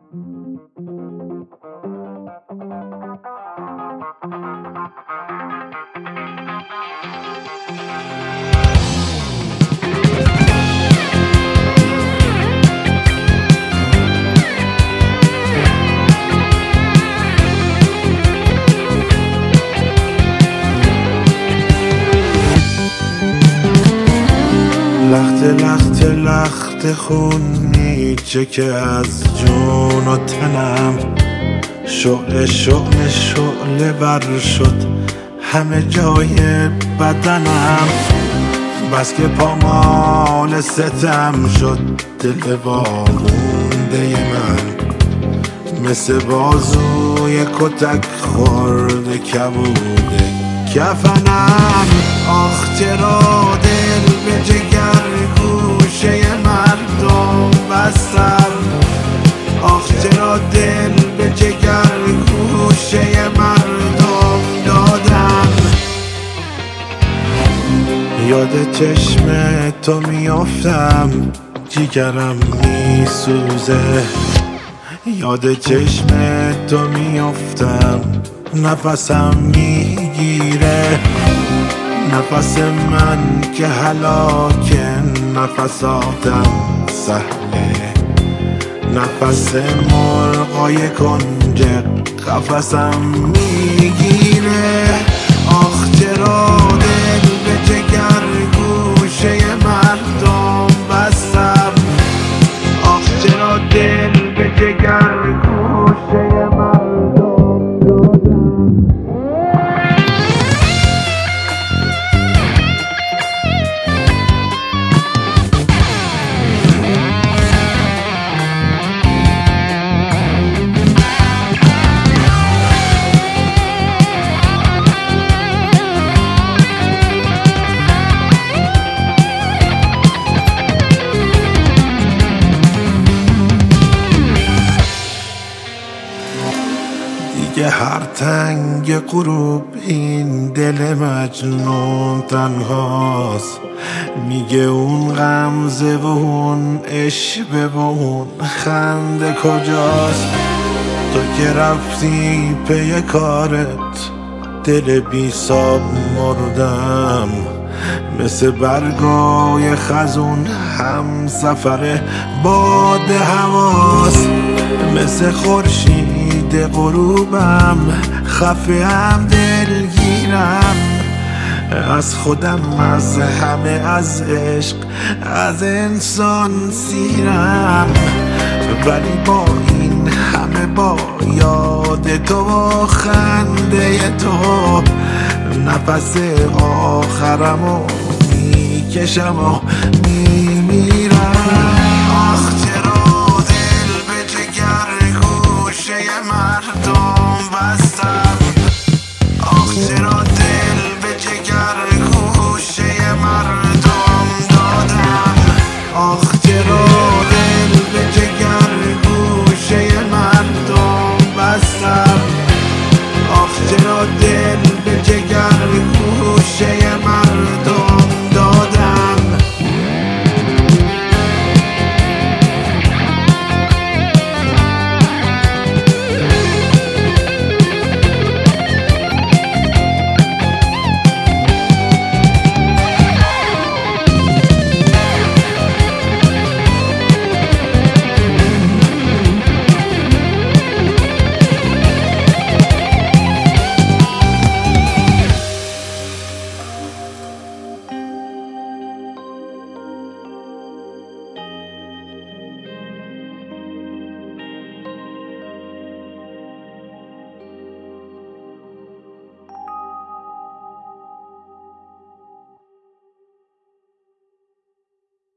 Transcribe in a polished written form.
لخت لخت لخت خون میچکه از جون و تنم، شعله شعله شعله بر شد همه جای بدنم. بس که پامال ستم شد دل وامونده من، مثل بازوی کتک خورده کبوده کفنم. آخ چرا دل به جگر گوشه مردم بستم، آخ چرا دل به جگر گوشه مردم دادم. یاد چشم تو میافتم جیگرم میسوزه، یاد چشم تو میافتم نفسم میگیره. نفس من که هلاک نفساتم سهله، نفس مرغای کنج قفسم میگیره. آخ چرا دل به جگر گوشه مردم بستم، آخ چرا دل به جگر گوشه مردم دادم. دیگه هر تنگ غروب این دل مجنون تنهاست، میگه اون غمزه و اون عشوه و اون خنده کجاست. تو که رفتی پی کارت دل بی ساب مردم، مثل برگای خزون هم سفر باد هواست. مثل خورشید غروبم خفه هم دلگیرم، از خودم از همه از عشق از انسان سیرم. ولی با این همه با یاد تو و خنده تو نفس آخرمو میکشم و